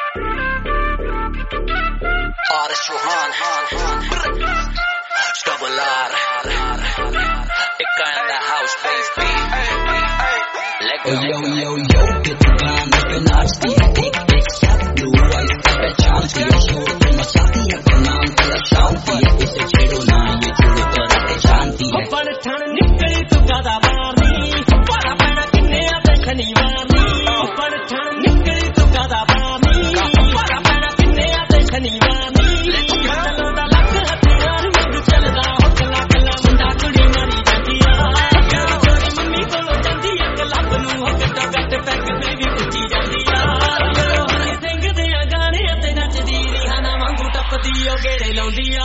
Artist Rohan, Double R, Ika in the house, baby. Let go. Yo, yo, yo, कितना गाना पे नाचती है, एक एक साथ ब्लू आइज पे पहचानती है, शोर पे मचाती है, नाम तेरा शांति है, इसे छेड़ो ना ये छोड़ो कर जानती है। पर ठन निकली तू ज्यादा मारनी, पारा पैना किन्ने आते शनिवारनी। पर ठन निकली तू ज्यादा मारनी, पारा पैना किन्ने आते शनिवारनी। चलो दा लख हथियार में चलदा हो कला कला मुंडा कुड़ी मारी जाती आ। चोरी मम्मी कोलों जांदी आ, क्लब नूं हो गट्टा गट्ट पैग बेबी कुची जांदी आ। हनी सिंह दे गाने ते नचदी रिहाना वांगू टपदी ओ गेड़े लाउंदी आ।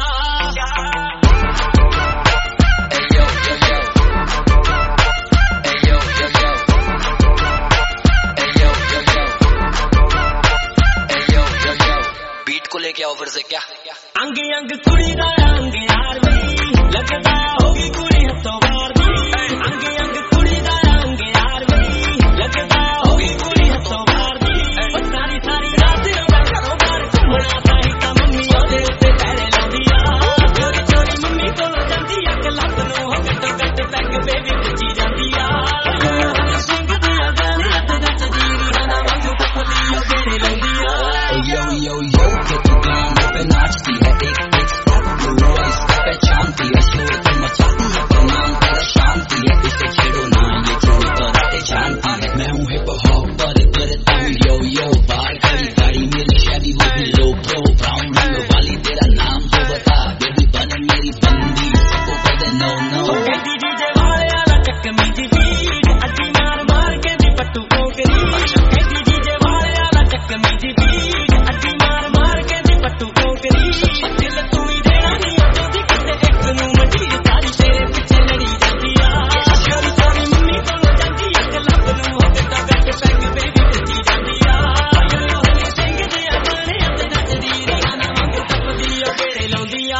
लेके आओ फिर से क्या अंग अंग कुड़ी दा अंग यार वी लगदा होगी कुड़ी हथों बार दी। अंग अंग कुड़ी दा अंग यार वी लगदा होगी कुड़ी हथों बार दी। सारी सारी रात ओदा घरों बाहर घुमना ताही तां मम्मी ओदे उत्ते पैरे लाउंदी आ। चोरी चोरी मम्मी कोलों जांदी आ, क्लब नूं हो गट्टो गट्ट पैग बेबी कुची जांदी आ। हनी सिंह दे गाने ते नचदी रिहाना वांगू टपदी ओ गेड़े लाउंदी आ। Yo, yo, yo, कितना गाना पे नाचती है, एक एक साथ ब्लू आइज पे पहचानती है, शोर पे मचाती है, नाम तेरा शांति है, इसे छेड़ो ना ये छोड़ो कर जानती है। मैं हूँ हिप हॉप पर करता हूँ यो यो बार खड़ी गाड़ी मेरी शैली वो भी लो प्रो ब्राउन रंग वाली तेरा नाम तो बता बेबी बन मेरी बंदी सबको कर दे नो नो। डीजे वाले आला चकमी दी बीट अड्डी मार मार के भी पट्टू पोकरी। डीजे वाले आला चकमी दी बीट अड्डी मार मार के भी पट्टू पोकरी। दिल तू ही देना नहीं आती किसे एक नूं मंडी सारी तेरे पीछे लड़ी जाती आ। चोरी चोरी मम्मी कोलों जांदी आ, क्लब नूं हो गट्टा गट्ट पैग बेबी कुची जांदी आ। हनी सिंह दे गाने ते नचदी रिहाना वांगू टपदी ओ गेड़े लाउंदी आ।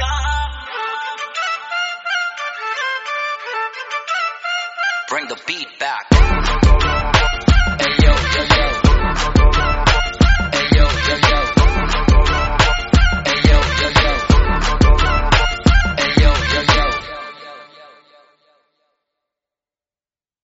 Bring the beat